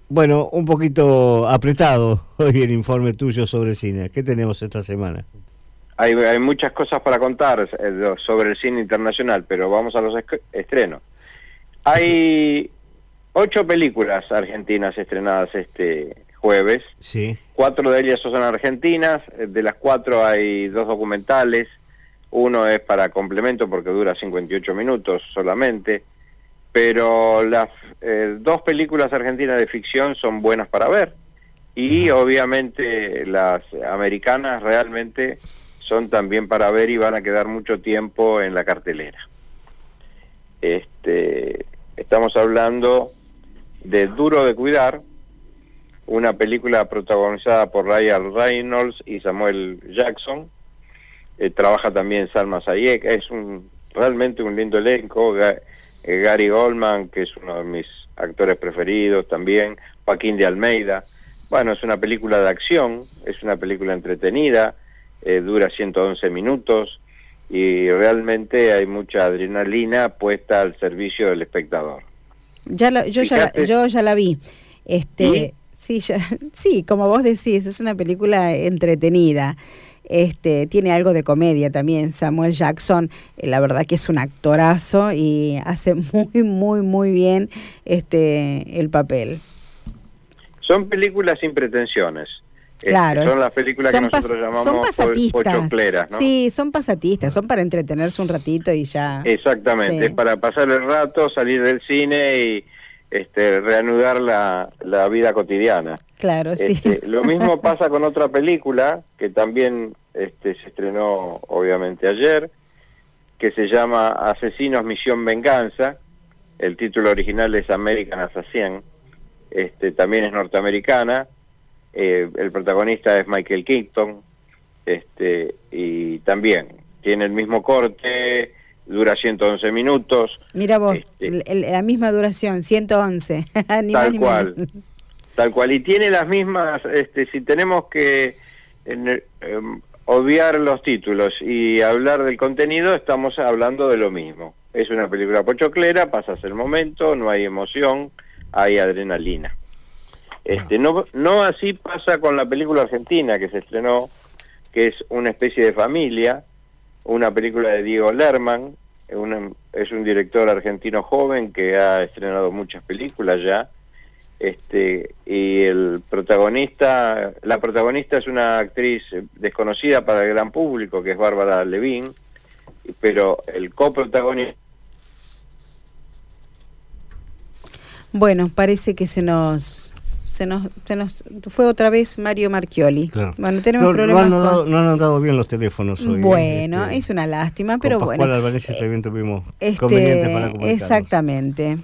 Bueno, un poquito apretado hoy el informe tuyo sobre cine. ¿Qué tenemos esta semana? Hay muchas cosas para contar sobre el cine internacional, pero vamos a los estrenos. Hay 8 películas argentinas estrenadas este jueves. Sí. 4 de ellas son argentinas, de las 4 hay 2 documentales, uno es para complemento porque dura 58 minutos solamente, pero las 2 películas argentinas de ficción son buenas para ver, y obviamente las americanas realmente son también para ver y van a quedar mucho tiempo en la cartelera. Estamos hablando de Duro de Cuidar, una película protagonizada por Ryan Reynolds y Samuel Jackson. Trabaja también Salma Hayek. Es realmente un lindo elenco. Gary Oldman, que es uno de mis actores preferidos también. Joaquín de Almeida. Bueno, es una película de acción, es una película entretenida, dura 111 minutos y realmente hay mucha adrenalina puesta al servicio del espectador. Yo ya la vi. Sí, como vos decís, es una película entretenida. Tiene algo de comedia también. Samuel Jackson, la verdad que es un actorazo y hace muy bien el papel. Son películas sin pretensiones. Claro, son las películas que nosotros llamamos pochocleras, ¿no? Sí, son pasatistas, son para entretenerse un ratito y ya. Exactamente, sí. Es para pasar el rato, salir del cine y reanudar la vida cotidiana. Claro, sí. Lo mismo pasa con otra película que también se estrenó obviamente ayer, que se llama Asesinos Misión Venganza. El título original es American Assassin. También es norteamericana. El protagonista es Michael Keaton, y también tiene el mismo corte, dura 111 minutos. Mira vos, la misma duración, 111. Tal cual, y tiene las mismas, si tenemos que obviar los títulos y hablar del contenido, estamos hablando de lo mismo. Es una película pochoclera, pasas el momento, no hay emoción, hay adrenalina. No así pasa con la película argentina que se estrenó, que es Una especie de familia, una película de Diego Lerman. Es un director argentino joven que ha estrenado muchas películas ya, y la protagonista es una actriz desconocida para el gran público, que es Bárbara Levín, pero el coprotagonista... Bueno, parece que se nos fue otra vez Mario Marchioli. Claro. Bueno, tenemos problemas. No han dado bien los teléfonos hoy. Bueno, es una lástima, pero con bueno. Pascual Albanese también tuvimos convenientes para comunicarnos. Exactamente.